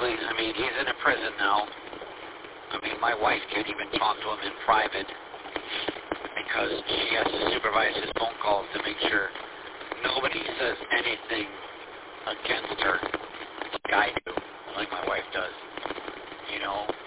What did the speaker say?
basically, I mean, he's in a prison now. I mean, my wife can't even talk to him in private because she has to supervise his phone calls to make sure nobody says anything against her like I do, like my wife does. You know,